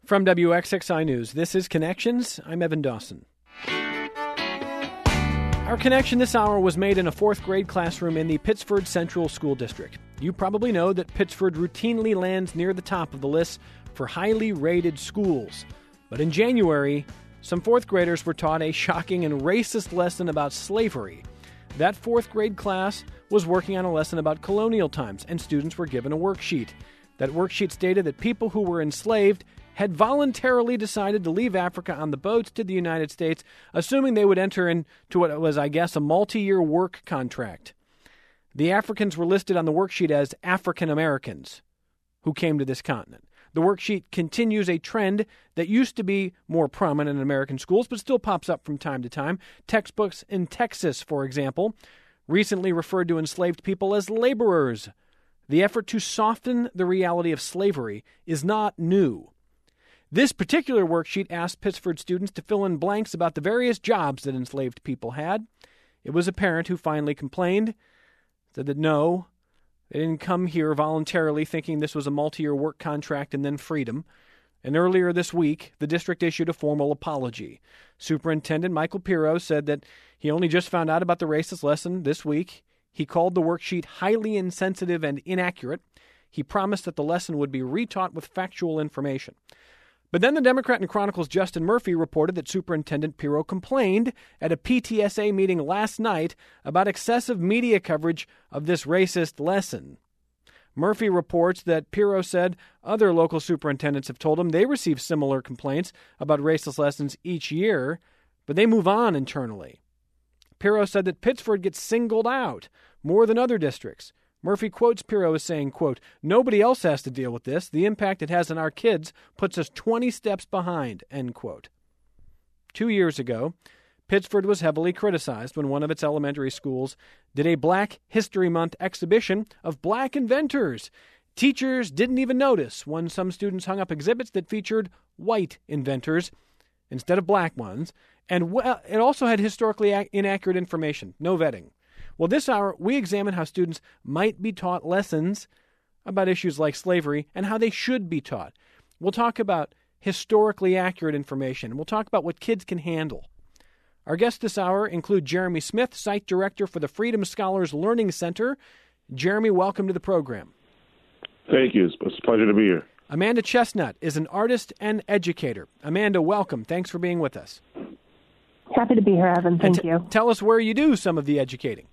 From WXXI News, this is Connections. I'm Evan Dawson. Our connection this hour was made in a fourth grade classroom in the Pittsford Central School District. You probably know that Pittsford routinely lands near the top of the list for highly rated schools. But in January, some fourth graders were taught a shocking and racist lesson about slavery. That fourth grade class was working on a lesson about colonial times, and students were given a worksheet. That worksheet stated that people who were enslaved had voluntarily decided to leave Africa on the boats to the United States, assuming they would enter into what was, I guess, a multi-year work contract. The Africans were listed on the worksheet as African Americans who came to this continent. The worksheet continues a trend that used to be more prominent in American schools, but still pops up from time to time. Textbooks in Texas, for example, recently referred to enslaved people as laborers. The effort to soften the reality of slavery is not new. This particular worksheet asked Pittsford students to fill in blanks about the various jobs that enslaved people had. It was a parent who finally complained, said that no, they didn't come here voluntarily thinking this was a multi-year work contract and then freedom. And earlier this week, the district issued a formal apology. Superintendent Michael Pirro said that he only just found out about the racist lesson this week. He called the worksheet highly insensitive and inaccurate. He promised that the lesson would be retaught with factual information. But then the Democrat and Chronicle's Justin Murphy reported that Superintendent Pirro complained at a PTSA meeting last night about excessive media coverage of this racist lesson. Murphy reports that Pirro said other local superintendents have told him they receive similar complaints about racist lessons each year, but they move on internally. Pirro said that Pittsford gets singled out more than other districts. Murphy quotes Pirro as saying, quote, "Nobody else has to deal with this. The impact it has on our kids puts us 20 steps behind," end quote. 2 years ago, Pittsford was heavily criticized when one of its elementary schools did a Black History Month exhibition of black inventors. Teachers didn't even notice when some students hung up exhibits that featured white inventors instead of black ones, and it also had historically inaccurate information, no vetting. Well, this hour, we examine how students might be taught lessons about issues like slavery and how they should be taught. We'll talk about historically accurate information. We'll talk about what kids can handle. Our guests this hour include Jeremy Smith, Site Director for the Freedom Scholars Learning Center. Jeremy, welcome to the program. Thank you. It's a pleasure to be here. Amanda Chestnut is an artist and educator. Amanda, welcome. Thanks for being with us. Happy to be here, Evan. Thank you. Tell us where you do some of the educating.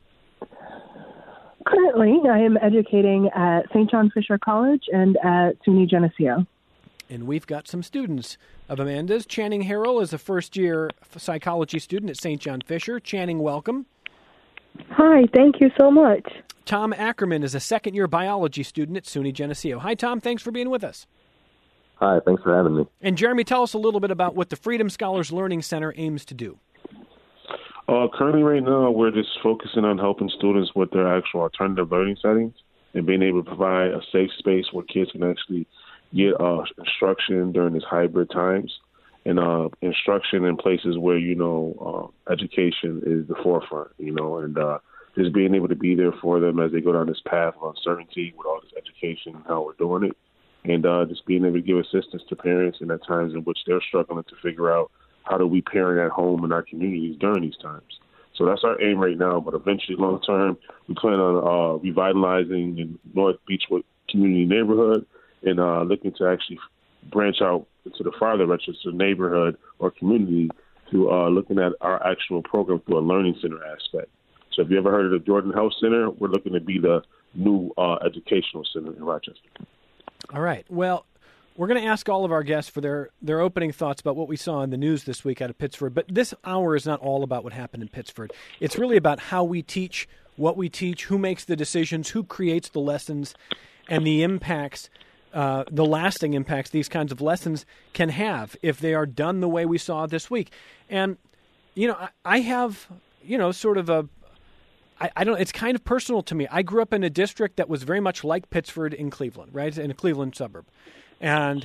Currently, I am educating at St. John Fisher College and at SUNY Geneseo. And we've got some students of Amanda's. Channing Harrell is a first-year psychology student at St. John Fisher. Channing, welcome. Hi, thank you so much. Tom Ackerman is a second-year biology student at SUNY Geneseo. Hi, Tom. Thanks for being with us. Hi, thanks for having me. And Jeremy, tell us a little bit about what the Freedom Scholars Learning Center aims to do. Currently, right now, we're just focusing on helping students with their actual alternative learning settings and being able to provide a safe space where kids can actually get instruction during these hybrid times and instruction in places where, education is the forefront, and just being able to be there for them as they go down this path of uncertainty with all this education and how we're doing it, and just being able to give assistance to parents in at times in which they're struggling to figure out how do we parent at home in our communities during these times. So that's our aim right now, but eventually long term, we plan on revitalizing in North Beechwood community neighborhood and looking to actually branch out into the farther reaches to neighborhood or community to looking at our actual program through a learning center aspect. So if you ever heard of the Jordan Health Center, we're looking to be the new educational center in Rochester. All right. Well, we're going to ask all of our guests for their opening thoughts about what we saw in the news this week out of Pittsford. But this hour is not all about what happened in Pittsford. It's really about how we teach, what we teach, who makes the decisions, who creates the lessons, and the impacts, the lasting impacts these kinds of lessons can have if they are done the way we saw this week. And, I have, sort of it's kind of personal to me. I grew up in a district that was very much like Pittsford in Cleveland, right, in a Cleveland suburb. And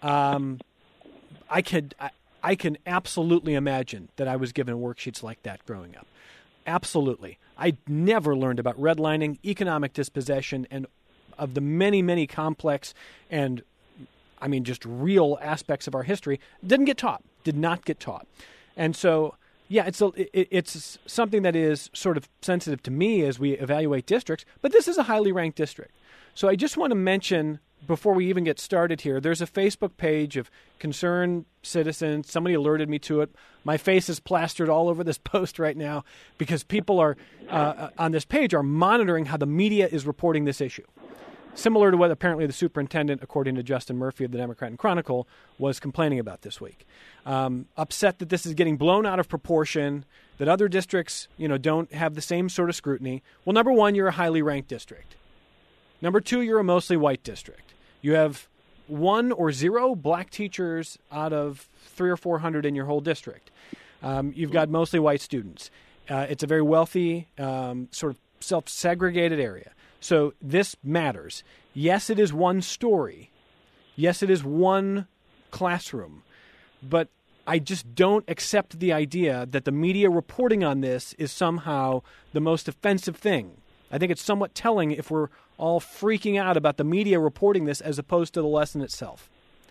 I can absolutely imagine that I was given worksheets like that growing up. Absolutely. I never learned about redlining, economic dispossession, and of the many, many complex and just real aspects of our history, did not get taught. And so, yeah, it's something that is sort of sensitive to me as we evaluate districts, but this is a highly ranked district. So I just want to mention, before we even get started here, there's a Facebook page of concerned citizens. Somebody alerted me to it. My face is plastered all over this post right now because people are on this page are monitoring how the media is reporting this issue. Similar to what apparently the superintendent, according to Justin Murphy of the Democrat and Chronicle, was complaining about this week. Upset that this is getting blown out of proportion, that other districts, don't have the same sort of scrutiny. Well, number one, you're a highly ranked district. Number two, you're a mostly white district. You have 1 or 0 black teachers out of 300 or 400 in your whole district. You've got mostly white students. It's a very wealthy, sort of self-segregated area. So this matters. Yes, it is one story. Yes, it is one classroom. But I just don't accept the idea that the media reporting on this is somehow the most offensive thing. I think it's somewhat telling if we're all freaking out about the media reporting this as opposed to the lesson itself.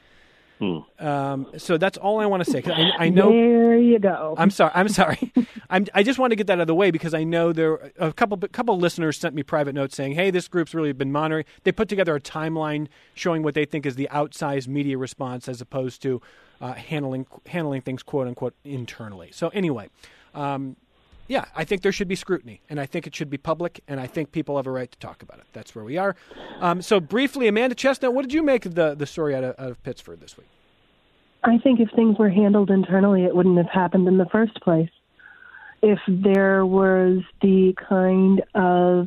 So that's all I want to say. 'Cause I know. There you go. I'm sorry. I just want to get that out of the way because I know there a couple listeners sent me private notes saying, "Hey, this group's really been monitoring." They put together a timeline showing what they think is the outsized media response as opposed to handling things quote unquote internally. So anyway. Yeah, I think there should be scrutiny, and I think it should be public, and I think people have a right to talk about it. That's where we are. So briefly, Amanda Chestnut, what did you make of the story out of Pittsford this week? I think if things were handled internally, it wouldn't have happened in the first place. If there was the kind of,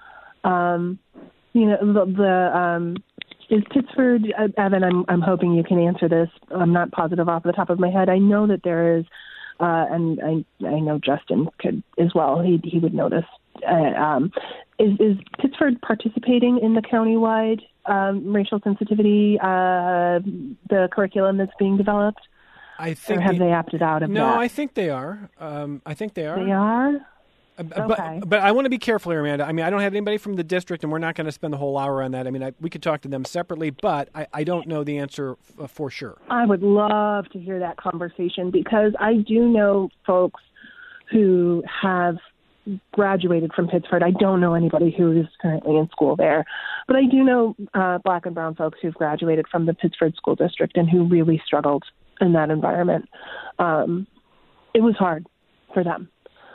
is Pittsford, Evan, I'm hoping you can answer this. I'm not positive off the top of my head. I know that there is, and I know Justin could as well. He would know this. Is Pittsford participating in the countywide racial sensitivity, the curriculum that's being developed? I think. Or have they opted out of that? No, I think they are. They are? Okay. But I want to be careful here, Amanda. I don't have anybody from the district, and we're not going to spend the whole hour on that. We could talk to them separately, but I don't know the answer for sure. I would love to hear that conversation because I do know folks who have graduated from Pittsford. I don't know anybody who is currently in school there, but I do know Black and brown folks who've graduated from the Pittsford School District and who really struggled in that environment. It was hard for them.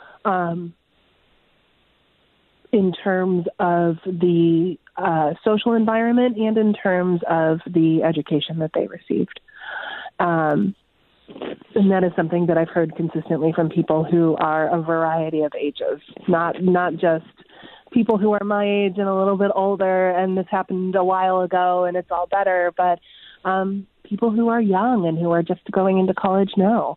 In terms of the social environment and in terms of the education that they received. And that is something that I've heard consistently from people who are a variety of ages, not just people who are my age and a little bit older and this happened a while ago and it's all better, but people who are young and who are just going into college now.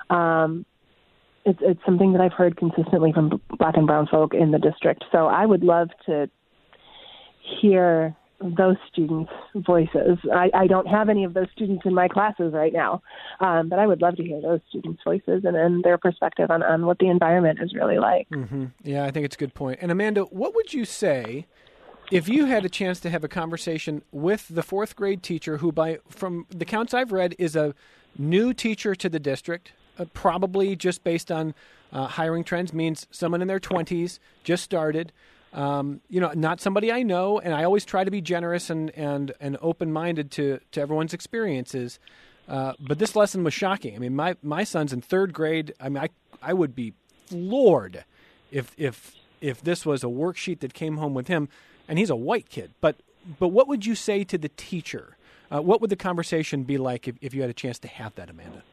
It's something that I've heard consistently from Black and brown folk in the district. So I would love to hear those students' voices. I don't have any of those students in my classes right now, but I would love to hear those students' voices and their perspective on what the environment is really like. Mm-hmm. Yeah, I think it's a good point. And Amanda, what would you say if you had a chance to have a conversation with the 4th grade teacher who, from the counts I've read, is a new teacher to the district, probably just based on hiring trends, means someone in their 20s, just started, not somebody I know, and I always try to be generous and open-minded to everyone's experiences. But this lesson was shocking. My son's in 3rd grade. I would be floored if this was a worksheet that came home with him, and he's a white kid. But what would you say to the teacher? What would the conversation be like if you had a chance to have that, Amanda?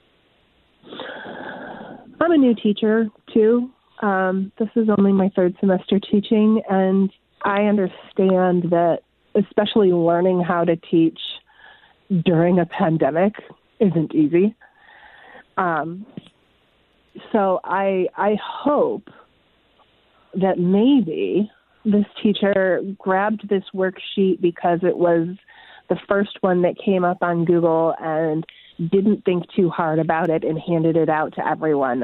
I'm a new teacher, too. This is only my 3rd semester teaching, and I understand that especially learning how to teach during a pandemic isn't easy. So I hope that maybe this teacher grabbed this worksheet because it was the first one that came up on Google and didn't think too hard about it and handed it out to everyone.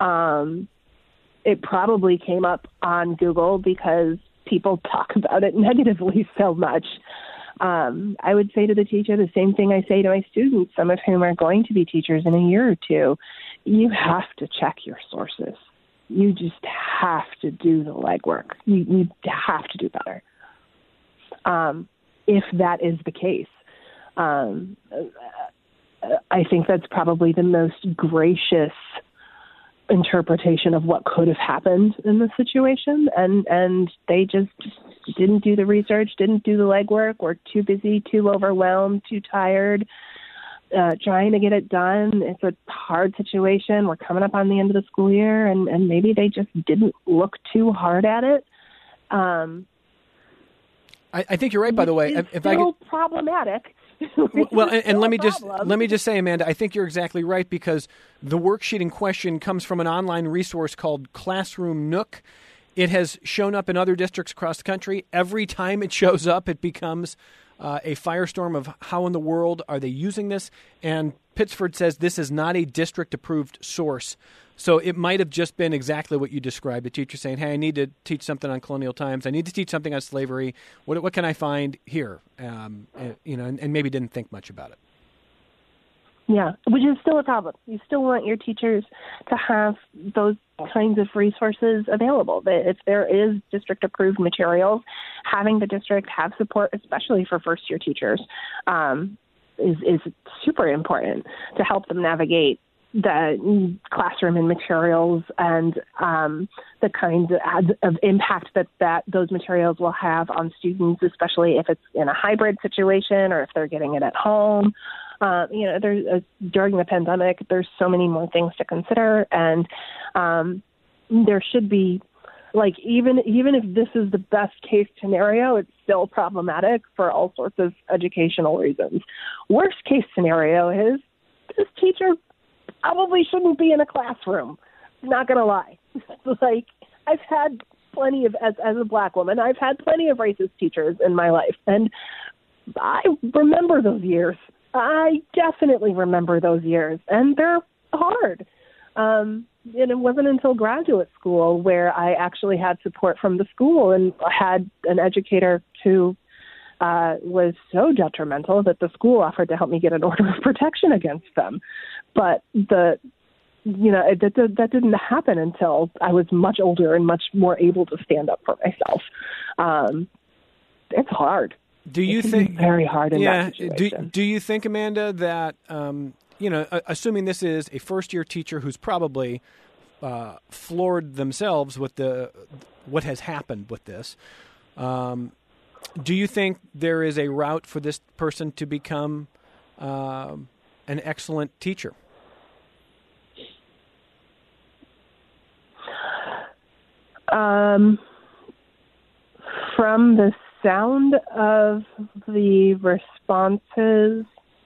It probably came up on Google because people talk about it negatively so much. I would say to the teacher the same thing I say to my students, some of whom are going to be teachers in a year or two. You have to check your sources. You just have to do the legwork. You have to do better. If that is the case, I think that's probably the most gracious interpretation of what could have happened in this situation. And they just didn't do the research, didn't do the legwork, were too busy, too overwhelmed, too tired, trying to get it done. It's a hard situation. We're coming up on the end of the school year, and maybe they just didn't look too hard at it. I think you're right, by the way. It's still problematic. Well, and let me just say, Amanda, I think you're exactly right, because the worksheet in question comes from an online resource called Classroom Nook. It has shown up in other districts across the country. Every time it shows up, it becomes a firestorm of how in the world are they using this. And Pittsford says this is not a district-approved source. So it might have just been exactly what you described, the teacher saying, hey, I need to teach something on colonial times. I need to teach something on slavery. What can I find here? And maybe didn't think much about it. Yeah, which is still a problem. You still want your teachers to have those kinds of resources available. If there is district-approved materials, having the district have support, especially for first-year teachers, is super important to help them navigate the classroom and materials and the kinds of impact that those materials will have on students, especially if it's in a hybrid situation or if they're getting it at home. During the pandemic, there's so many more things to consider, and there should be, like, even if this is the best case scenario, it's still problematic for all sorts of educational reasons. Worst case scenario is this teacher probably shouldn't be in a classroom. Not going to lie. Like, I've had plenty of, as a Black woman, I've had plenty of racist teachers in my life, and I remember those years. I definitely remember those years, and they're hard. And it wasn't until graduate school where I actually had support from the school and had an educator who was so detrimental that the school offered to help me get an order of protection against them. But that didn't happen until I was much older and much more able to stand up for myself. It's hard. Do you think very hard in that situation? Do you think, Amanda, that assuming this is a first-year teacher who's probably floored themselves with what has happened with this, do you think there is a route for this person to become an excellent teacher? From the sound of the responses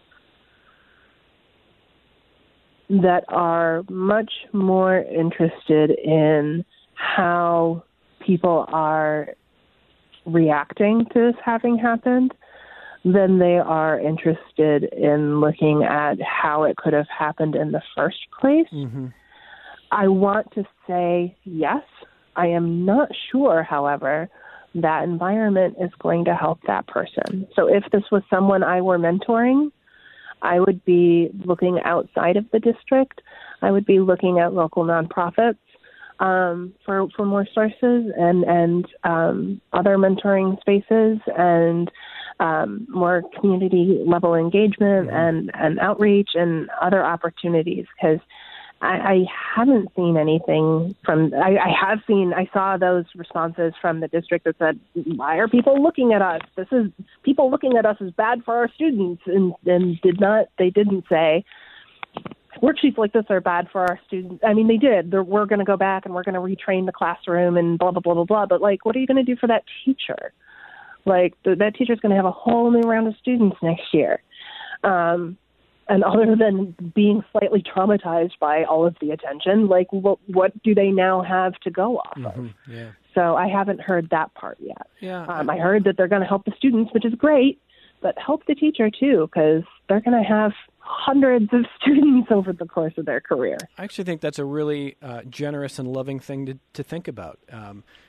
that are much more interested in how people are reacting to this having happened than they are interested in looking at how it could have happened in the first place. Mm-hmm. I want to say yes. I am not sure, however, that environment is going to help that person. So if this was someone I were mentoring, I would be looking outside of the district. I would be looking at local nonprofits for more sources and other mentoring spaces and more community level engagement and outreach and other opportunities, because I haven't seen anything from, I saw those responses from the district that said, why are people looking at us? People looking at us is bad for our students, and they didn't say worksheets like this are bad for our students. I mean, they did. We're going to go back and we're going to retrain the classroom and blah, blah, blah, blah, blah. But, like, what are you going to do for that teacher? Like, that teacher's going to have a whole new round of students next year. And other than being slightly traumatized by all of the attention, like, what do they now have to go off of? Yeah. So I haven't heard that part yet. Yeah. I heard that they're going to help the students, which is great, but help the teacher too, because they're going to have hundreds of students over the course of their career. I actually think that's a really generous and loving thing to think about.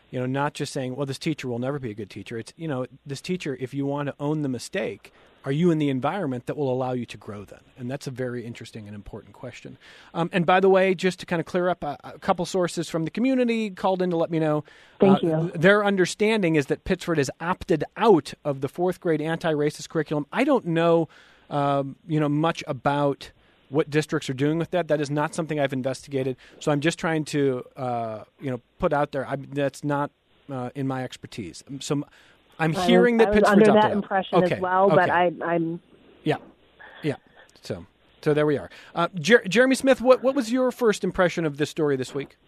not just saying, well, this teacher will never be a good teacher. It's, this teacher, if you want to own the mistake, are you in the environment that will allow you to grow then? And that's a very interesting and important question. And by the way, just to kind of clear up, a couple sources from the community called in to let me know. Thank you. Their understanding is that Pittsford has opted out of the fourth grade anti-racist curriculum. I don't know, much about what districts are doing with that. That is not something I've investigated. So I'm just trying to, put out there. That's not in my expertise. So I'm hearing that Pittsford's under opted that out. impression as well, but I'm. Yeah. So there we are. Jeremy Smith, what was your first impression of this story this week?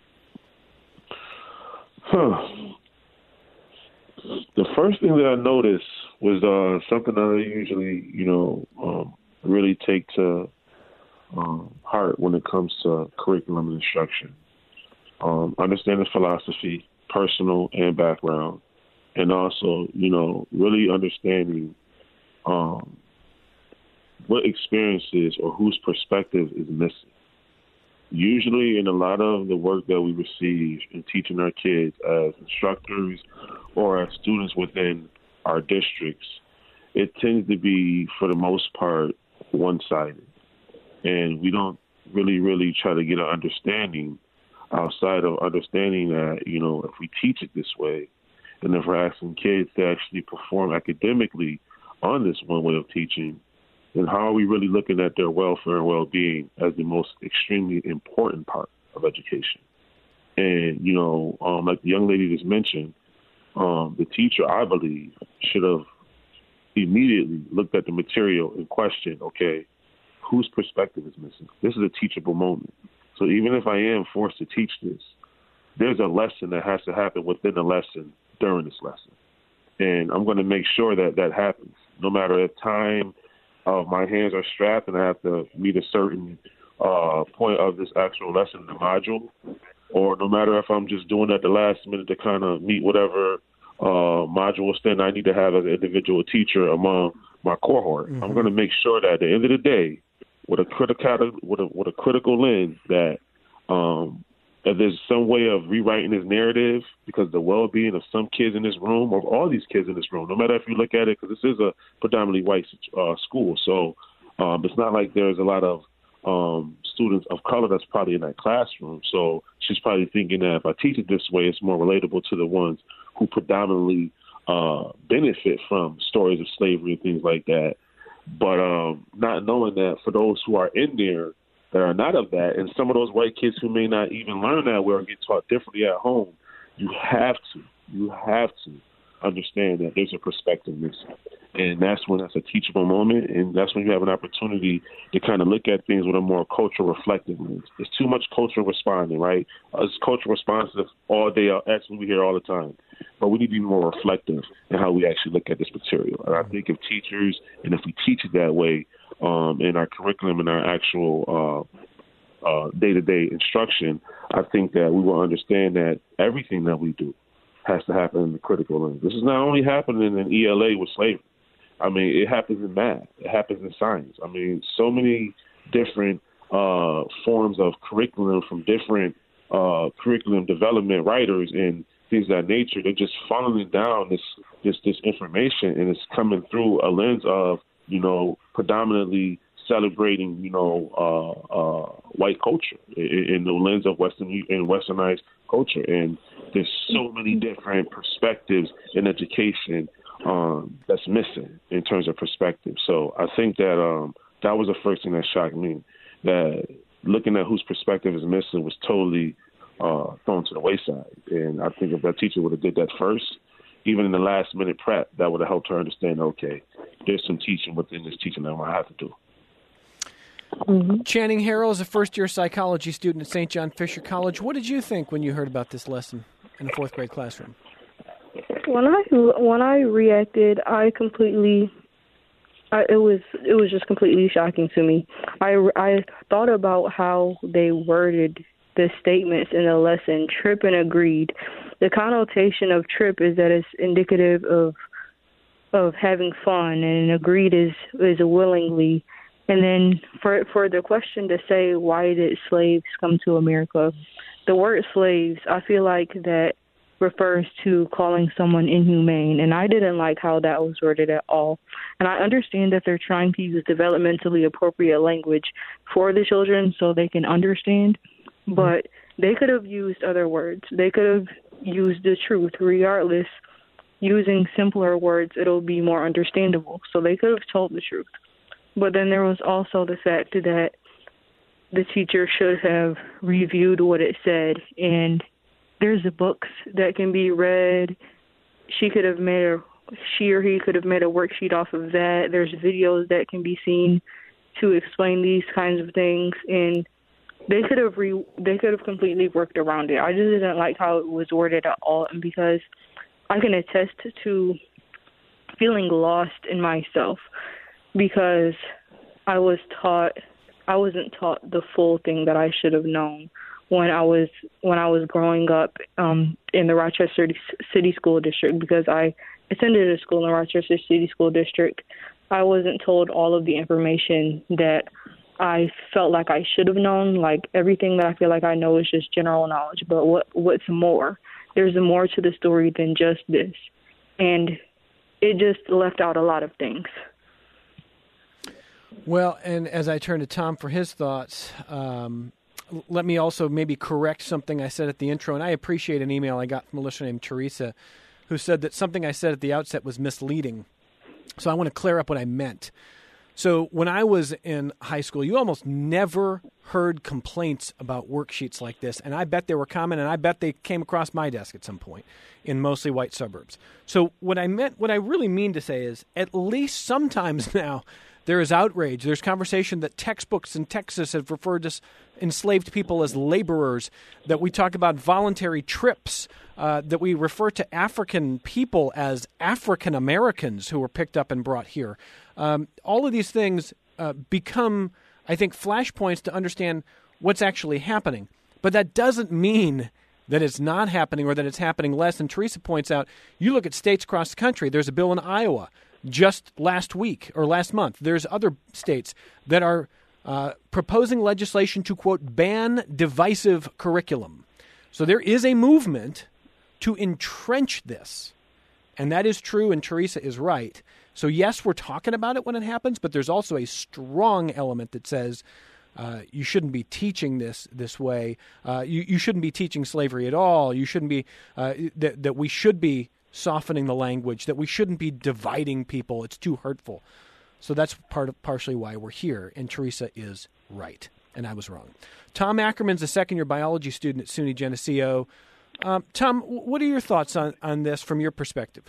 The first thing that I noticed was something that I usually, really take to heart when it comes to curriculum and instruction. Understanding philosophy, personal and background, and also, really understanding what experiences or whose perspective is missing. Usually in a lot of the work that we receive in teaching our kids as instructors or as students within our districts, it tends to be, for the most part, one-sided. And we don't really try to get an understanding outside of understanding that, if we teach it this way, and if we're asking kids to actually perform academically on this one way of teaching, then how are we really looking at their welfare and well-being as the most extremely important part of education? And, like the young lady just mentioned, the teacher, I believe, should have immediately looked at the material and questioned, okay, whose perspective is missing? This is a teachable moment. So even if I am forced to teach this, there's a lesson that has to happen within the lesson during this lesson. And I'm going to make sure that that happens, no matter if time my hands are strapped and I have to meet a certain point of this actual lesson in the module, or no matter if I'm just doing it at the last minute to kind of meet whatever module stand I need to have as an individual teacher among my cohort. Mm-hmm. I'm going to make sure that at the end of the day, with a critical lens, that if there's some way of rewriting this narrative because the well-being of some kids in this room, or all these kids in this room, no matter if you look at it, because this is a predominantly white school, so it's not like there's a lot of students of color that's probably in that classroom. So she's probably thinking that if I teach it this way, it's more relatable to the ones who predominantly benefit from stories of slavery and things like that. But not knowing that for those who are in there that are not of that, and some of those white kids who may not even learn that way or get taught differently at home, you have to understand that there's a perspective missing. And that's when that's a teachable moment, and that's when you have an opportunity to kind of look at things with a more cultural reflective lens. There's too much cultural responding, right? It's cultural responsive all day. That's what we hear all the time. But we need to be more reflective in how we actually look at this material. And I think if teachers, and if we teach it that way in our curriculum and our actual day-to-day instruction, I think that we will understand that everything that we do has to happen in the critical lens. This is not only happening in ELA with slavery. I mean, it happens in math. It happens in science. I mean, so many different forms of curriculum from different curriculum development writers and things of that nature. They're just funneling down this information, and it's coming through a lens of, predominantly celebrating, white culture in the lens of westernized culture. And there's so many different perspectives in education that's missing in terms of perspective. So I think that that was the first thing that shocked me, that looking at whose perspective is missing was totally thrown to the wayside. And I think if that teacher would have did that first, even in the last minute prep, that would have helped her understand, okay, there's some teaching within this teaching that I'm going to have to do. Mm-hmm. Channing Harrell is a first-year psychology student at St. John Fisher College. What did you think when you heard about this lesson in a fourth grade classroom? When I reacted, it was just completely shocking to me. I thought about how they worded the statements in the lesson. Tripp and agreed. The connotation of trip is that it's indicative of having fun, and agreed is willingly. And then for the question to say, why did slaves come to America? The word slaves, I feel like that refers to calling someone inhumane, and I didn't like how that was worded at all. And I understand that they're trying to use developmentally appropriate language for the children so they can understand, but they could have used other words. They could have used the truth. Regardless, using simpler words, it'll be more understandable. So they could have told the truth. But then there was also the fact that the teacher should have reviewed what it said, and there's books that can be read. She or he could have made a worksheet off of that. There's videos that can be seen to explain these kinds of things, and they could have completely worked around it. I just didn't like how it was worded at all, and because I can attest to feeling lost in myself because I wasn't taught the full thing that I should have known when I was growing up in the Rochester City School District, because I attended a school in the Rochester City School District. I wasn't told all of the information that I felt like I should have known. Like, everything that I feel like I know is just general knowledge, but what's more? There's more to the story than just this, and it just left out a lot of things. Well, and as I turn to Tom for his thoughts, let me also maybe correct something I said at the intro, and I appreciate an email I got from a listener named Teresa who said that something I said at the outset was misleading. So I want to clear up what I meant. So when I was in high school, you almost never heard complaints about worksheets like this, and I bet they were common, and I bet they came across my desk at some point in mostly white suburbs. So what I really mean to say is, at least sometimes now, there is outrage. There's conversation that textbooks in Texas have referred to enslaved people as laborers, that we talk about voluntary trips, that we refer to African people as African Americans who were picked up and brought here. All of these things become, I think, flashpoints to understand what's actually happening. But that doesn't mean that it's not happening or that it's happening less. And Teresa points out, you look at states across the country, there's a bill in Iowa just last week or last month. There's other states that are proposing legislation to, quote, ban divisive curriculum. So there is a movement to entrench this. And that is true, and Teresa is right. So yes, we're talking about it when it happens, but there's also a strong element that says you shouldn't be teaching this way. You shouldn't be teaching slavery at all. You shouldn't be that we should be softening the language, that we shouldn't be dividing people. It's too hurtful. So that's partially why we're here, and Teresa is right, and I was wrong. Tom Ackerman's a second-year biology student at SUNY Geneseo. Tom, what are your thoughts on this from your perspective?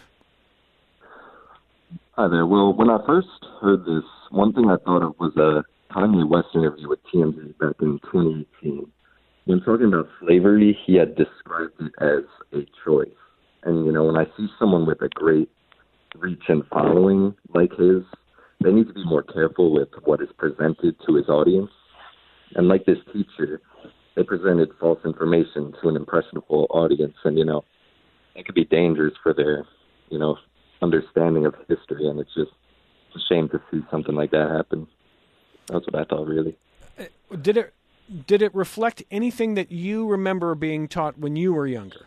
Hi there. Well, when I first heard this, one thing I thought of was a Kanye West interview with TMZ back in 2018. When talking about slavery, he had described it as a choice. And, when I see someone with a great reach and following like his, they need to be more careful with what is presented to his audience. And like this teacher, they presented false information to an impressionable audience. And, it could be dangerous for their, understanding of history. And it's just a shame to see something like that happen. That's what I thought, really. Did it reflect anything that you remember being taught when you were younger?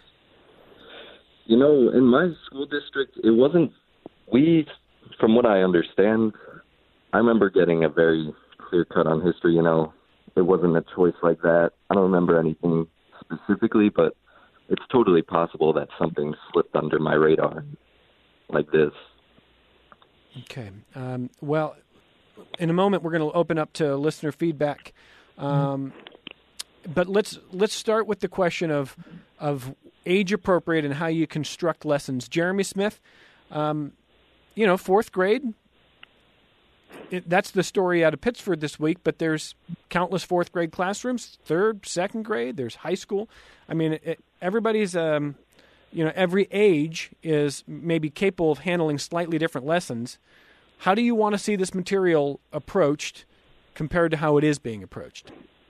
In my school district, it wasn't, from what I understand, I remember getting a very clear cut on history, It wasn't a choice like that. I don't remember anything specifically, but it's totally possible that something slipped under my radar like this. Okay. Well, in a moment, we're going to open up to listener feedback. But let's start with the question of age appropriate and how you construct lessons. Jeremy Smith, fourth grade. That's the story out of Pittsford this week, but there's countless fourth grade classrooms, third, second grade, there's high school. I mean, everybody's, every age is maybe capable of handling slightly different lessons. How do you want to see this material approached compared to how it is being approached?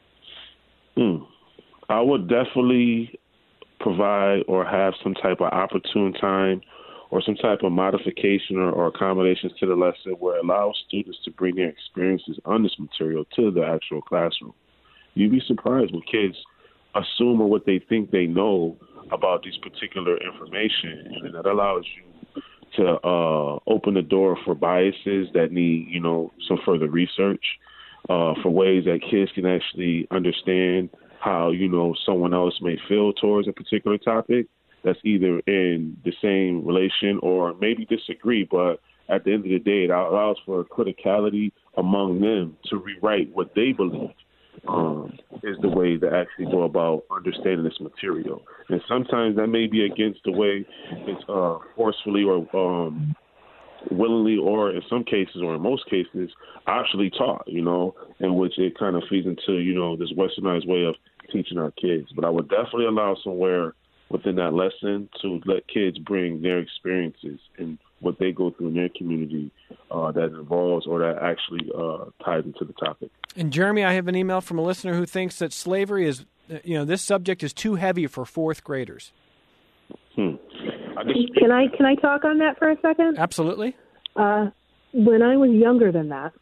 I would definitely provide or have some type of opportune time or some type of modification or accommodations to the lesson where it allows students to bring their experiences on this material to the actual classroom. You'd be surprised when kids assume or what they think they know about these particular information, and that allows you to open the door for biases that need, some further research, for ways that kids can actually understand how, someone else may feel towards a particular topic that's either in the same relation or maybe disagree, but at the end of the day, it allows for criticality among them to rewrite what they believe is the way to actually go about understanding this material. And sometimes that may be against the way it's forcefully or willingly, or in some cases, or in most cases, actually taught, in which it kind of feeds into, this westernized way of teaching our kids. But I would definitely allow somewhere within that lesson to let kids bring their experiences and what they go through in their community that involves or that actually ties into the topic. And Jeremy, I have an email from a listener who thinks that slavery is, this subject is too heavy for fourth graders. Can I talk on that for a second? Absolutely. When I was younger than that,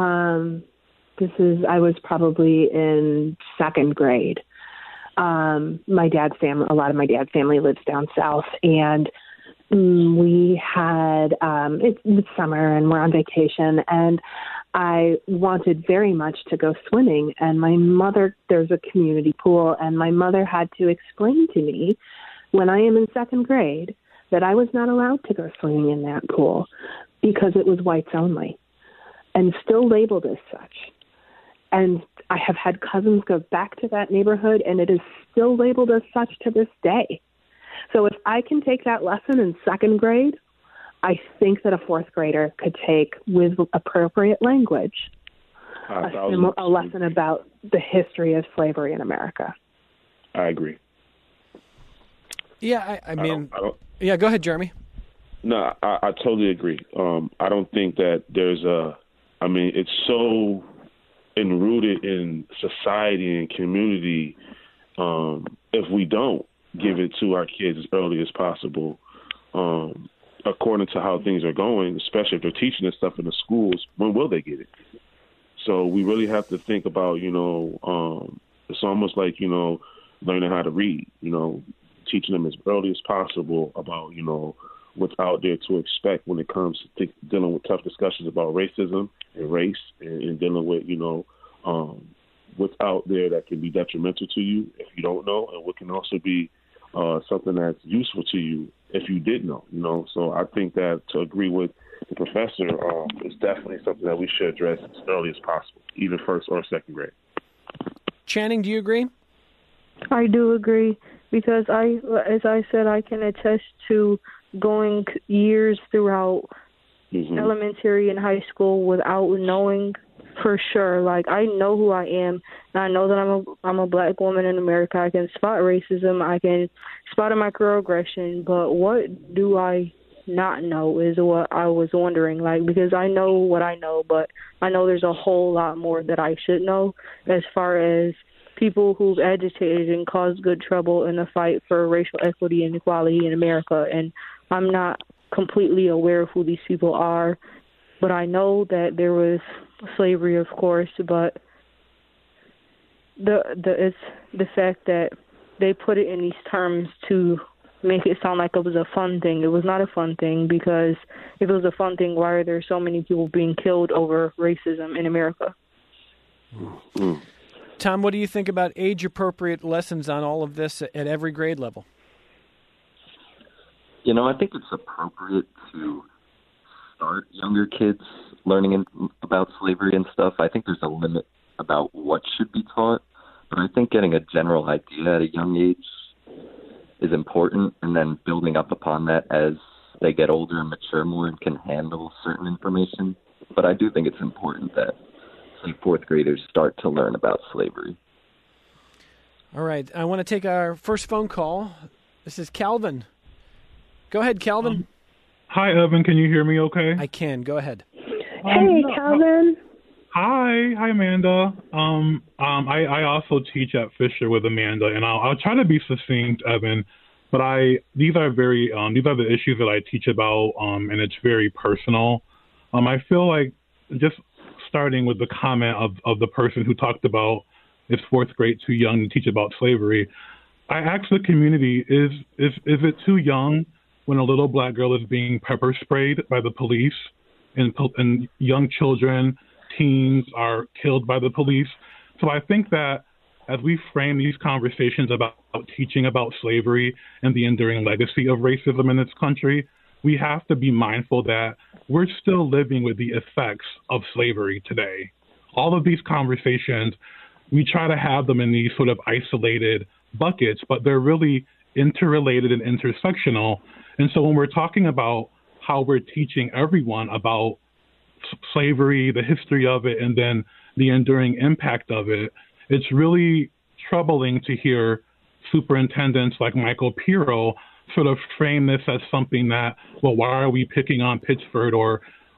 I was probably in second grade. My dad's family, a lot of my dad's family lives down south, and we had it's summer and we're on vacation, and I wanted very much to go swimming. And my mother, there's a community pool, and my mother had to explain to me when I am in second grade that I was not allowed to go swimming in that pool because it was whites only, and still labeled as such. And I have had cousins go back to that neighborhood, and it is still labeled as such to this day. So if I can take that lesson in second grade, I think that a fourth grader could take, with appropriate language, a lesson about the history of slavery in America. I agree. Yeah, I mean, yeah, go ahead, Jeremy. No, I totally agree. I don't think that there's it's so enrooted in society and community. If we don't give it to our kids as early as possible, according to how things are going, especially if they're teaching this stuff in the schools, when will they get it? So we really have to think about, it's almost like, learning how to read, teaching them as early as possible about, what's out there to expect when it comes to dealing with tough discussions about racism and race, and dealing with, what's out there that can be detrimental to you if you don't know, and what can also be something that's useful to you if you did know, So I think that, to agree with the professor, is definitely something that we should address as early as possible, either first or second grade. Channing, do you agree? I do agree, because as I said, I can attest to going years throughout elementary and high school without knowing for sure. Like, I know who I am, and I know that I'm a black woman in America. I can spot racism, I can spot a microaggression, but what do I not know is what I was wondering. Like, because I know what I know, but I know there's a whole lot more that I should know as far as people who've agitated and caused good trouble in the fight for racial equity and equality in America. And I'm not completely aware of who these people are, but I know that there was slavery, of course, but it's the fact that they put it in these terms to make it sound like it was a fun thing. It was not a fun thing, because if it was a fun thing, why are there so many people being killed over racism in America? Mm-hmm. Tom, what do you think about age-appropriate lessons on all of this at every grade level? I think it's appropriate to start younger kids learning about slavery and stuff. I think there's a limit about what should be taught, but I think getting a general idea at a young age is important, and then building up upon that as they get older and mature more and can handle certain information. But I do think it's important that, say, fourth graders start to learn about slavery. All right. I want to take our first phone call. This is Calvin. Go ahead, Calvin. Hi, Evan. Can you hear me okay? I can. Go ahead. Hey, Calvin. Hi, Amanda. I also teach at Fisher with Amanda, and I'll try to be succinct, Evan. But these are the issues that I teach about, and it's very personal. I feel like, just starting with the comment of the person who talked about, is fourth grade too young to teach about slavery? I asked the community, is it too young when a little black girl is being pepper sprayed by the police and young children, teens are killed by the police? So I think that as we frame these conversations about teaching about slavery and the enduring legacy of racism in this country, we have to be mindful that we're still living with the effects of slavery today. All of these conversations, we try to have them in these sort of isolated buckets, but they're really interrelated and intersectional. And so when we're talking about how we're teaching everyone about slavery, the history of it, and then the enduring impact of it, it's really troubling to hear superintendents like Michael Pirro sort of frame this as something that, well, why are we picking on Pittsford, or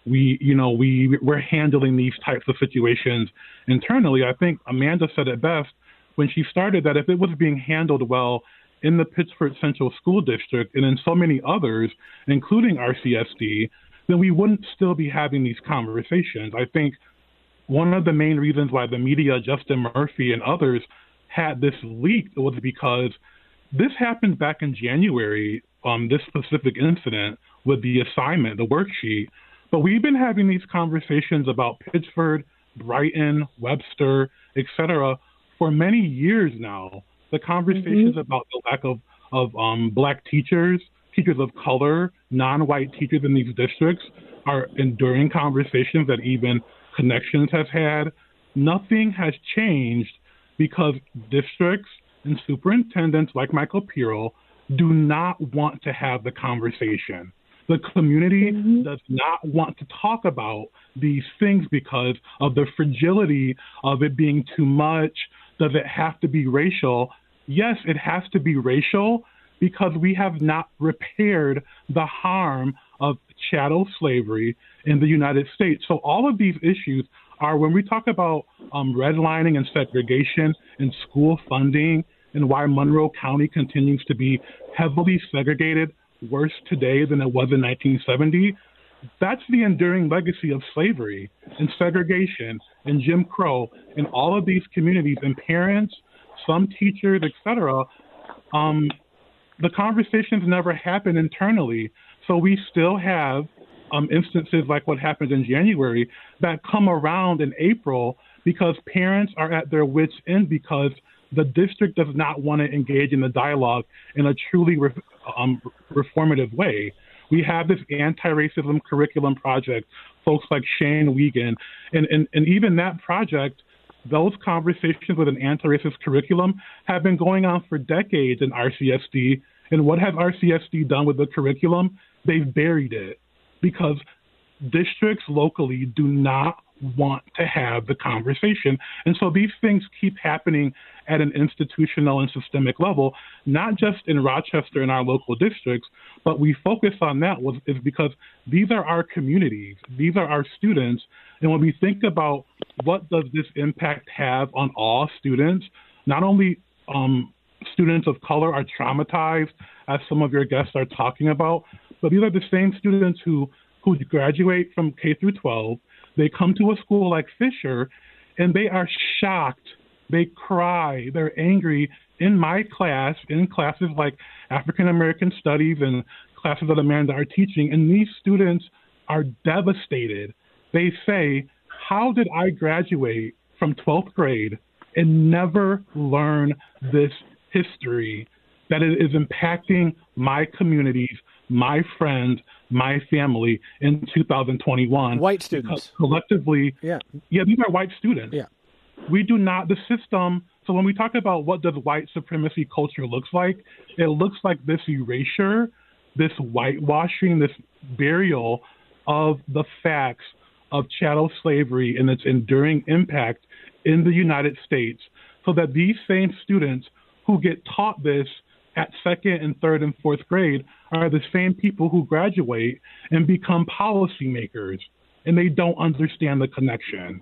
we're handling these types of situations internally. I think Amanda said it best when she started that if it was being handled well in the Pittsford Central School District and in so many others, including RCSD, then we wouldn't still be having these conversations. I think one of the main reasons why the media, Justin Murphy and others, had this leaked was because this happened back in January, this specific incident with the assignment, the worksheet. But we've been having these conversations about Pittsford, Brighton, Webster, et cetera, for many years now. The conversations about the lack of black teachers of color, non-white teachers in these districts are enduring conversations that even Connections has had. Nothing has changed because districts and superintendents like Michael Pirro do not want to have the conversation. The community does not want to talk about these things because of the fragility of it being too much. Does it have to be racial? Yes, it has to be racial because we have not repaired the harm of chattel slavery in the United States. So all of these issues are, when we talk about redlining and segregation and school funding and why Monroe County continues to be heavily segregated, worse today than it was in 1970, that's the enduring legacy of slavery and segregation and Jim Crow in all of these communities, and parents, some teachers, etc. The conversations never happen internally. So we still have instances like what happened in January that come around in April because parents are at their wits' end because the district does not want to engage in the dialogue in a truly reformative way. We have this anti-racism curriculum project, folks like Shane Wiegand, and even that project, those conversations with an anti-racist curriculum have been going on for decades in RCSD. And what has RCSD done with the curriculum? They've buried it because districts locally do not want to have the conversation. And so these things keep happening at an institutional and systemic level, not just in Rochester in our local districts, but we focus on that is because these are our communities, these are our students. And when we think about what does this impact have on all students, not only students of color are traumatized, as some of your guests are talking about, but these are the same students who graduate from K through 12. They come to a school like Fisher, and they are shocked. They cry. They're angry. In my class, in classes like African American Studies and classes that Amanda are teaching, and these students are devastated. They say, how did I graduate from 12th grade and never learn this history that it is impacting my communities, my friends, my family in 2021? White students. Collectively, these are white students. Yeah. We do not, the system, so when we talk about what does white supremacy culture looks like, it looks like this erasure, this whitewashing, this burial of the facts of chattel slavery and its enduring impact in the United States, so that these same students who get taught this at second and third and fourth grade are the same people who graduate and become policymakers, and they don't understand the connection.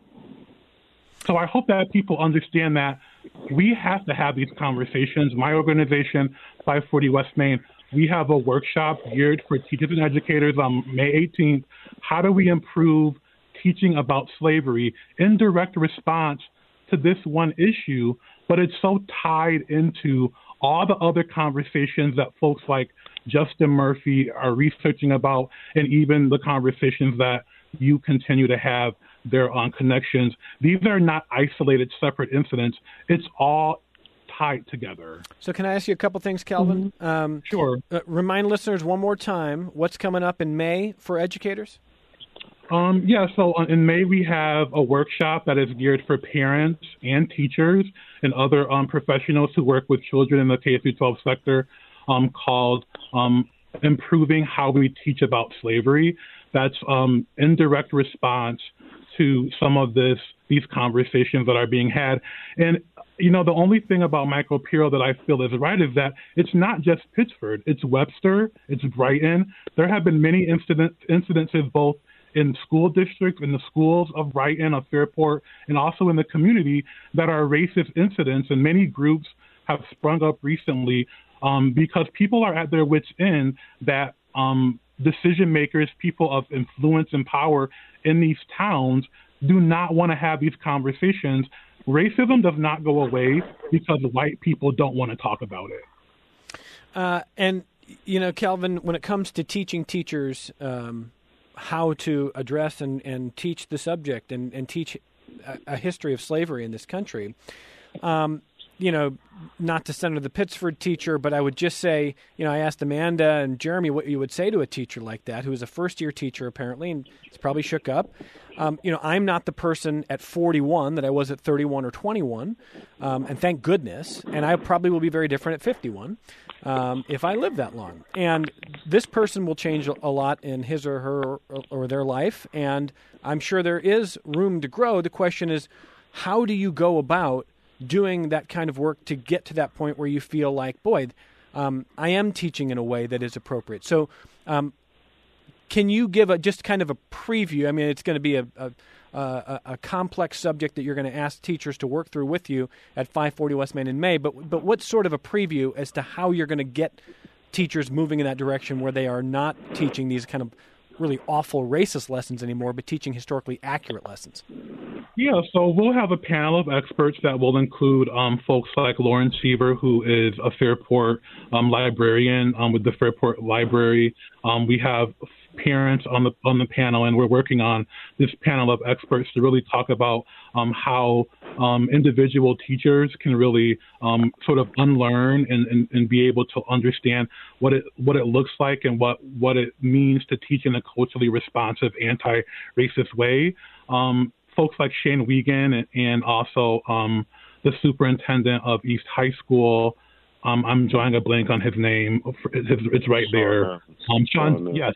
So I hope that people understand that we have to have these conversations. My organization, 540 West Main, we have a workshop geared for teachers and educators on May 18th. How do we improve teaching about slavery in direct response to this one issue? But it's so tied into all the other conversations that folks like Justin Murphy are researching about, and even the conversations that you continue to have there on Connections, these are not isolated, separate incidents. It's all tied together. So can I ask you a couple things, Calvin? Sure. Remind listeners one more time what's coming up in May for educators? So in May we have a workshop that is geared for parents and teachers and other professionals who work with children in the K-12 sector called Improving How We Teach About Slavery. That's in direct response to some of these conversations that are being had. And, the only thing about Michael Pirro that I feel is right is that it's not just Pittsford. It's Webster. It's Brighton. There have been many incidences both in school districts, in the schools of Brighton, of Fairport, and also in the community that are racist incidents. And many groups have sprung up recently because people are at their wits' end that decision makers, people of influence and power in these towns do not want to have these conversations. Racism does not go away because white people don't want to talk about it. And, Calvin, when it comes to teaching teachers how to address and teach the subject and teach a history of slavery in this country, not to center the Pittsford teacher, but I would just say, I asked Amanda and Jeremy what you would say to a teacher like that, who is a first-year teacher apparently, and it's probably shook up. I'm not the person at 41 that I was at 31 or 21, and thank goodness, and I probably will be very different at 51 if I live that long. And this person will change a lot in his or her or their life, and I'm sure there is room to grow. The question is, how do you go about doing that kind of work to get to that point where you feel like, boy, I am teaching in a way that is appropriate. So can you give just kind of a preview? I mean, it's going to be a complex subject that you're going to ask teachers to work through with you at 540 West Main in May, but what's sort of a preview as to how you're going to get teachers moving in that direction where they are not teaching these kind of really awful racist lessons anymore, but teaching historically accurate lessons? Yeah, so we'll have a panel of experts that will include folks like Lauren Seaver, who is a Fairport librarian with the Fairport Library. We have parents on the panel, and we're working on this panel of experts to really talk about how individual teachers can really sort of unlearn and be able to understand what it looks like and what it means to teach in a culturally responsive, anti-racist way. Folks like Shane Wiegand and also the superintendent of East High School. I'm drawing a blank on his name. It's right there. Sean, yes.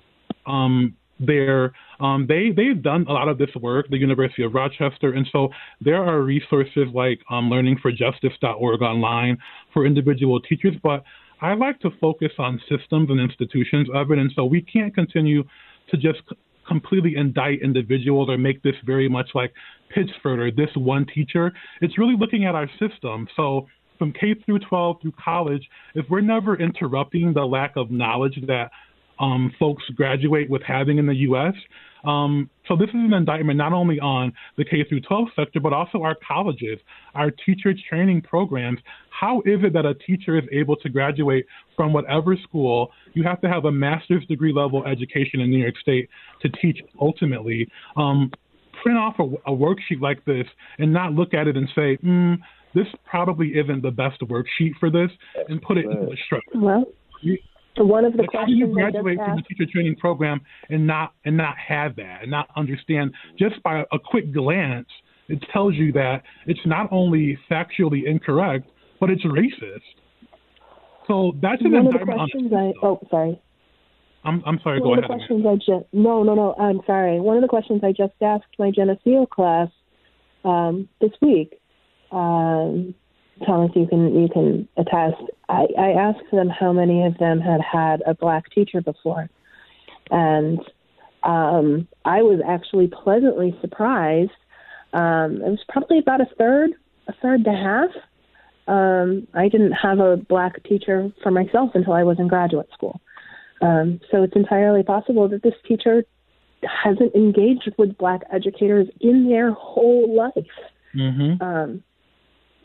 They've done a lot of this work, the University of Rochester, and so there are resources like learningforjustice.org online for individual teachers, but I like to focus on systems and institutions of it, and so we can't continue to just completely indict individuals or make this very much like Pittsford or this one teacher. It's really looking at our system. So from K through 12 through college, if we're never interrupting the lack of knowledge that folks graduate with having in the U.S., so this is an indictment not only on the K through 12 sector, but also our colleges, our teacher training programs. How is it that a teacher is able to graduate from whatever school? You have to have a master's degree level education in New York State to teach ultimately. Print off a worksheet like this and not look at it and say, this probably isn't the best worksheet for this, and put it into the structure. Well, one of the questions, how do you graduate from the teacher training program and not have that, and not understand just by a quick glance? It tells you that it's not only factually incorrect, but it's racist. So that's an indictment on it. Sorry. I'm sorry. Go ahead. No. I'm sorry. One of the questions I just asked my Geneseo class this week, Thomas, you can attest. I asked them how many of them had a black teacher before, and I was actually pleasantly surprised. It was probably about a third to half. I didn't have a black teacher for myself until I was in graduate school. So it's entirely possible that this teacher hasn't engaged with black educators in their whole life. Mm-hmm.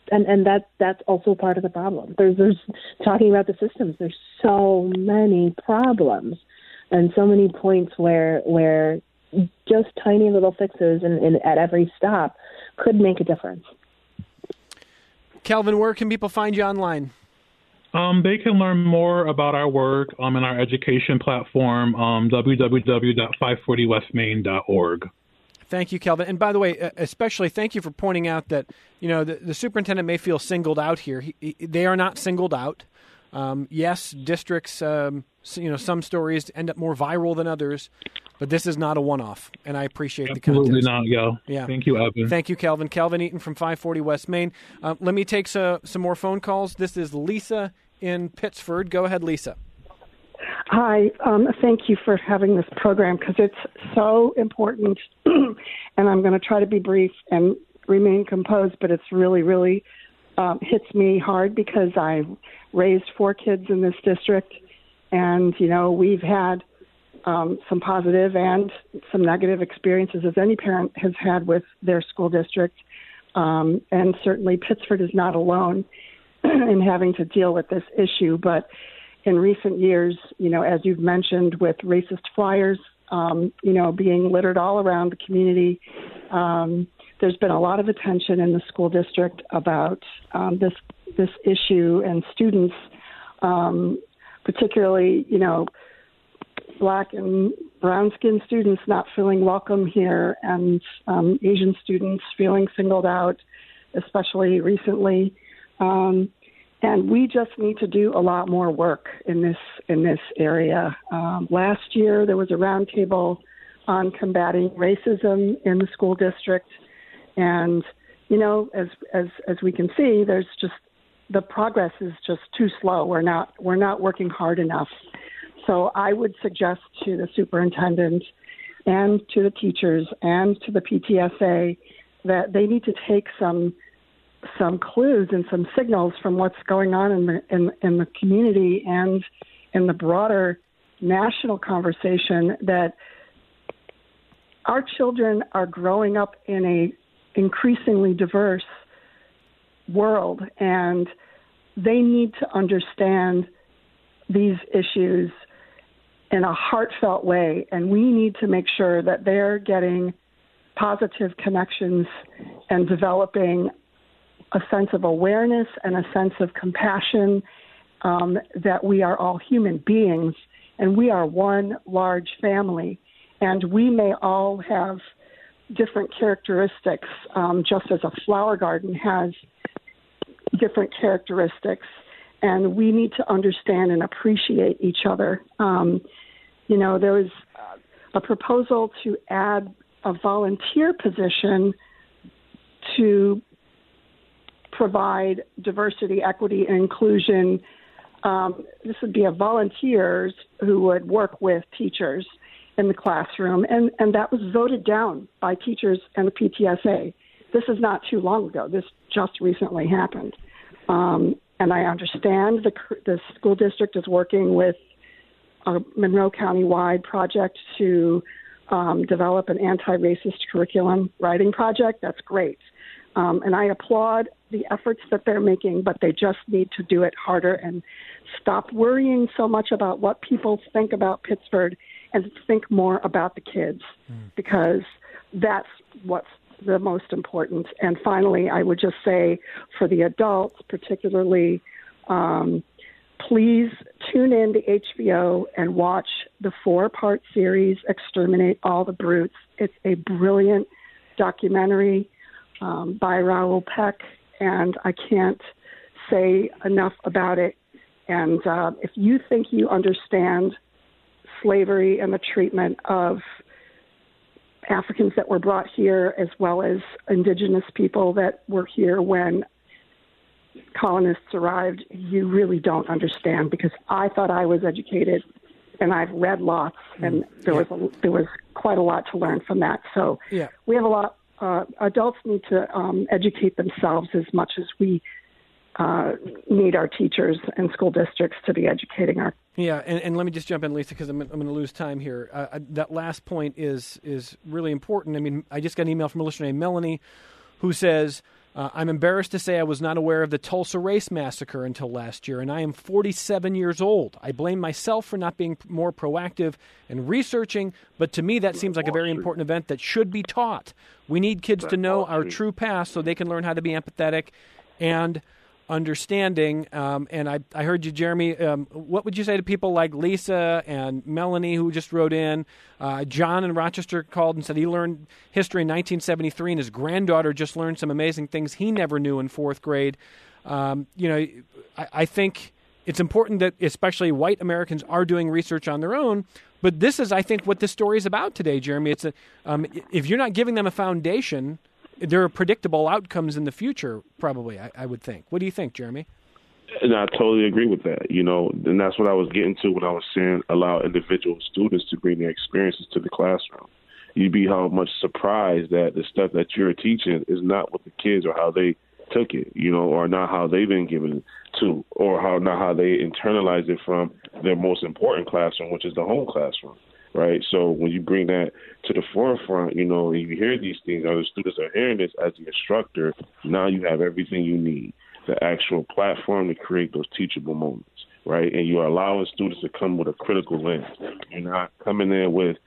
and that's also part of the problem. There's talking about the systems. There's so many problems and so many points where just tiny little fixes and at every stop could make a difference. Calvin, where can people find you online? They can learn more about our work in our education platform, www.540westmain.org. Thank you, Calvin. And by the way, especially thank you for pointing out that, the superintendent may feel singled out here. They are not singled out. Yes, districts, some stories end up more viral than others, but this is not a one-off, and I appreciate the context. Absolutely not, yeah. Thank you, Evan. Thank you, Calvin. Calvin Eaton from 540 West Main. Let me take some more phone calls. This is Lisa in Pittsford. Go ahead, Lisa. Hi. Thank you for having this program because it's so important, and I'm going to try to be brief and remain composed, but it's really, really hits me hard because I raised 4 kids in this district, and, we've had some positive and some negative experiences, as any parent has had with their school district, and certainly Pittsford is not alone in having to deal with this issue, but in recent years, as you've mentioned, with racist flyers, being littered all around the community, there's been a lot of attention in the school district about this issue, and students, particularly, Black and brown-skinned students not feeling welcome here, and Asian students feeling singled out, especially recently. And we just need to do a lot more work in this area. Last year, there was a roundtable on combating racism in the school district, and as we can see, there's just the progress is just too slow. We're not working hard enough. So I would suggest to the superintendent and to the teachers and to the PTSA that they need to take some clues and some signals from what's going on in the community and in the broader national conversation, that our children are growing up in a increasingly diverse world, and they need to understand these issues in a heartfelt way, and we need to make sure that they're getting positive connections and developing a sense of awareness and a sense of compassion, that we are all human beings and we are one large family, and we may all have different characteristics, just as a flower garden has different characteristics, and we need to understand and appreciate each other. There was a proposal to add a volunteer position to provide diversity, equity, and inclusion. This would be volunteers who would work with teachers in the classroom, and that was voted down by teachers and the PTSA. This is not too long ago. This just recently happened. And I understand the school district is working with a Monroe County-wide project to develop an anti-racist curriculum writing project. That's great. And I applaud the efforts that they're making, but they just need to do it harder and stop worrying so much about what people think about Pittsford and think more about the kids, because that's what's the most important. And finally, I would just say for the adults particularly, please tune in to HBO and watch the 4-part series, Exterminate All the Brutes. It's a brilliant documentary by Raoul Peck, and I can't say enough about it. And if you think you understand slavery and the treatment of Africans that were brought here, as well as indigenous people that were here when colonists arrived, you really don't understand, because I thought I was educated and I've read lots, and there was quite a lot to learn from that. So we have a lot. Adults need to educate themselves as much as we need our teachers and school districts to be educating our. Yeah, and let me just jump in, Lisa, because I'm going to lose time here. That last point is really important. I mean, I just got an email from a listener named Melanie who says, I'm embarrassed to say I was not aware of the Tulsa Race Massacre until last year, and I am 47 years old. I blame myself for not being more proactive and researching, but to me that seems like a very important event that should be taught. We need kids to know our true past so they can learn how to be empathetic and understanding. And I heard you, Jeremy. What would you say to people like Lisa and Melanie, who just wrote in? John in Rochester called and said he learned history in 1973, and his granddaughter just learned some amazing things he never knew in fourth grade. I think it's important that especially white Americans are doing research on their own. But this is, I think, what this story is about today, Jeremy. It's if you're not giving them a foundation, there are predictable outcomes in the future, probably, I would think. What do you think, Jeremy? And I totally agree with that, and that's what I was getting to when I was saying allow individual students to bring their experiences to the classroom. You'd be how much surprised that the stuff that you're teaching is not what the kids or how they took it, or not how they've been given to, or not how they internalize it from their most important classroom, which is the home classroom. Right. So when you bring that to the forefront, and you hear these things, other students are hearing this as the instructor. Now you have everything you need, the actual platform to create those teachable moments. Right. And you're allowing students to come with a critical lens. You're not coming in with,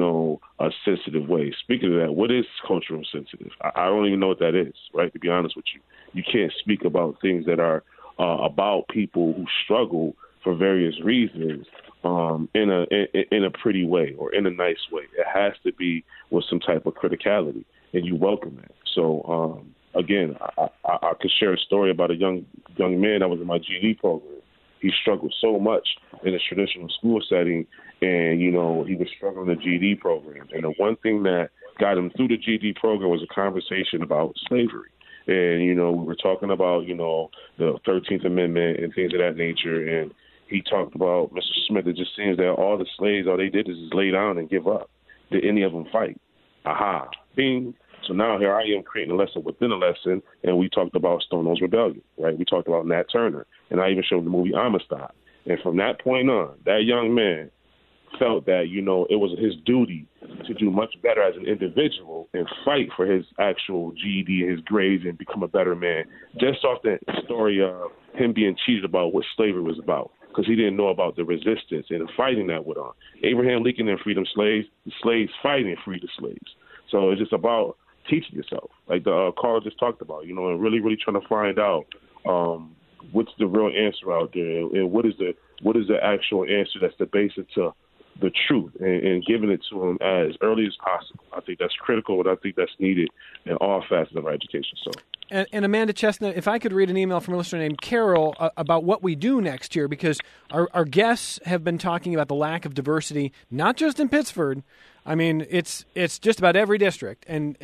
a sensitive way. Speaking of that, what is cultural sensitive? I don't even know what that is. Right. To be honest with you, you can't speak about things that are about people who struggle for various reasons. In a pretty way or in a nice way. It has to be with some type of criticality, and you welcome it. So, again, I could share a story about a young man that was in my GED program. He struggled so much in a traditional school setting, and, he was struggling in the GED program. And the one thing that got him through the GED program was a conversation about slavery. And, we were talking about, the 13th Amendment and things of that nature, and he talked about, Mr. Smith, it just seems that all the slaves, all they did is just lay down and give up. Did any of them fight? Aha. Bing. So now here I am creating a lesson within a lesson, and we talked about Stone Nose Rebellion, right? We talked about Nat Turner, and I even showed the movie Amistad. And from that point on, that young man felt that, it was his duty to do much better as an individual and fight for his actual GED and his grades and become a better man, just off that story of him being cheated about what slavery was about, because he didn't know about the resistance and the fighting that went on. Abraham Lincoln and freedom slaves, the slaves fighting freed the slaves. So it's just about teaching yourself, like the caller just talked about, and really, really trying to find out what's the real answer out there, and what is the actual answer that's the basis to the truth, and giving it to them as early as possible. I think that's critical, and I think that's needed in all facets of our education. So. And Amanda Chestnut, if I could read an email from a listener named Carol about what we do next year, because our guests have been talking about the lack of diversity, not just in Pittsford. I mean, it's just about every district, and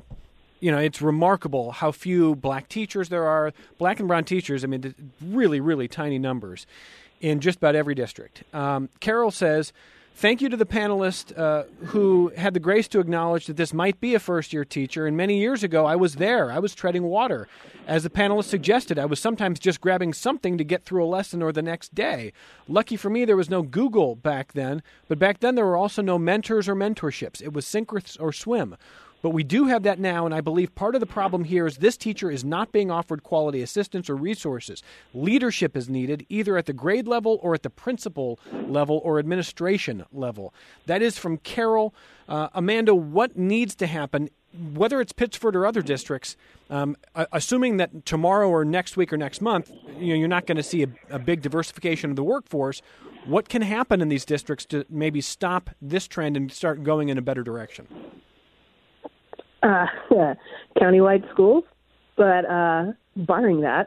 it's remarkable how few black teachers there are, black and brown teachers. I mean, really, really tiny numbers in just about every district. Carol says, thank you to the panelist who had the grace to acknowledge that this might be a first-year teacher. And many years ago, I was there. I was treading water. As the panelist suggested, I was sometimes just grabbing something to get through a lesson or the next day. Lucky for me, there was no Google back then. But back then, there were also no mentors or mentorships. It was sink or swim. But we do have that now, and I believe part of the problem here is this teacher is not being offered quality assistance or resources. Leadership is needed either at the grade level or at the principal level or administration level. That is from Carol. Amanda, what needs to happen, whether it's Pittsford or other districts, assuming that tomorrow or next week or next month, you're not going to see a big diversification of the workforce, what can happen in these districts to maybe stop this trend and start going in a better direction? Countywide schools, but barring that,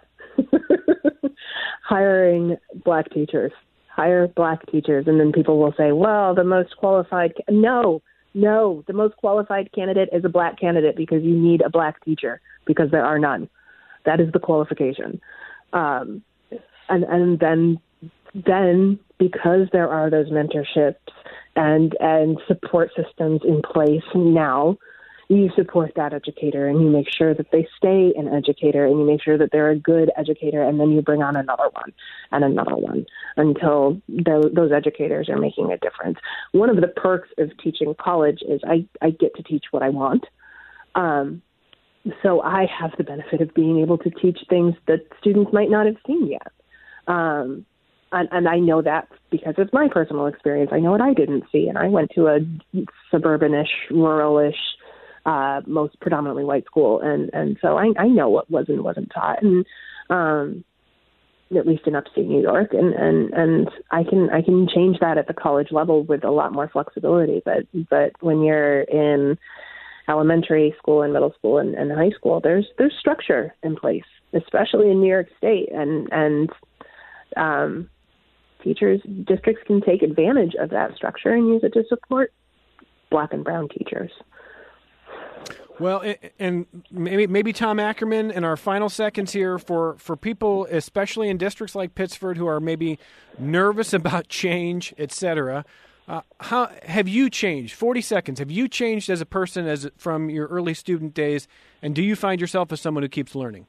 hiring black teachers. Hire black teachers, and then people will say, well, the most qualified... No, the most qualified candidate is a black candidate because you need a black teacher because there are none. That is the qualification. And then because there are those mentorships and support systems in place now, you support that educator and you make sure that they stay an educator and you make sure that they're a good educator, and then you bring on another one and another one until those educators are making a difference. One of the perks of teaching college is I get to teach what I want. So I have the benefit of being able to teach things that students might not have seen yet. And I know that because of my personal experience. I know what I didn't see. And I went to a suburban-ish, rural-ish, most predominantly white school. And so I know what was and wasn't taught. And at least in upstate New York. And I can change that at the college level with a lot more flexibility. But when you're in elementary school and middle school and high school, there's structure in place, especially in New York State, and districts can take advantage of that structure and use it to support Black and brown teachers. Well, and maybe Tom Ackerman in our final seconds here for people, especially in districts like Pittsford, who are maybe nervous about change, et cetera. How have you changed? 40 seconds. Have you changed as a person from your early student days, and do you find yourself as someone who keeps learning?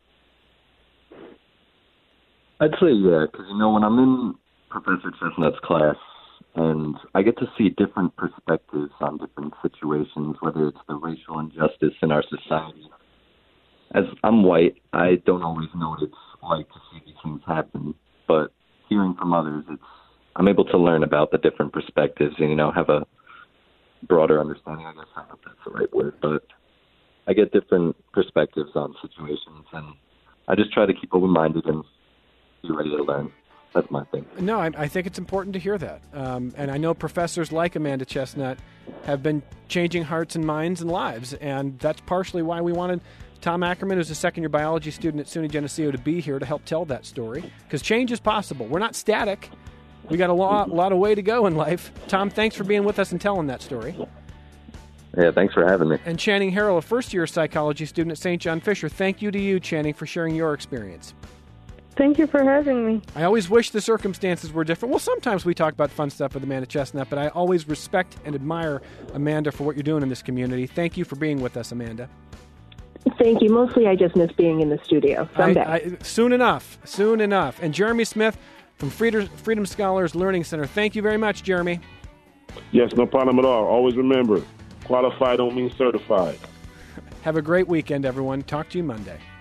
I'd say yeah, because, when I'm in Professor Chestnut's class and I get to see different perspectives on different situations, whether it's the racial injustice in our society. As I'm white, I don't always know what it's like to see these things happen, but hearing from others, I'm able to learn about the different perspectives and, have a broader understanding. I guess I don't know if that's the right word, but I get different perspectives on situations, and I just try to keep open-minded and be ready to learn. That's my thing. No, I think it's important to hear that. And I know professors like Amanda Chestnut have been changing hearts and minds and lives, and that's partially why we wanted Tom Ackerman, who's a second-year biology student at SUNY Geneseo, to be here to help tell that story, because change is possible. We're not static. We got a lot of way to go in life. Tom, thanks for being with us and telling that story. Yeah, thanks for having me. And Channing Harrell, a first-year psychology student at St. John Fisher, thank you to you, Channing, for sharing your experience. Thank you for having me. I always wish the circumstances were different. Well, sometimes we talk about fun stuff with Amanda Chestnut, but I always respect and admire Amanda for what you're doing in this community. Thank you for being with us, Amanda. Thank you. Mostly I just miss being in the studio. Someday. Soon enough. And Jeremy Smith from Freedom Scholars Learning Center. Thank you very much, Jeremy. Yes, no problem at all. Always remember, qualified don't mean certified. Have a great weekend, everyone. Talk to you Monday.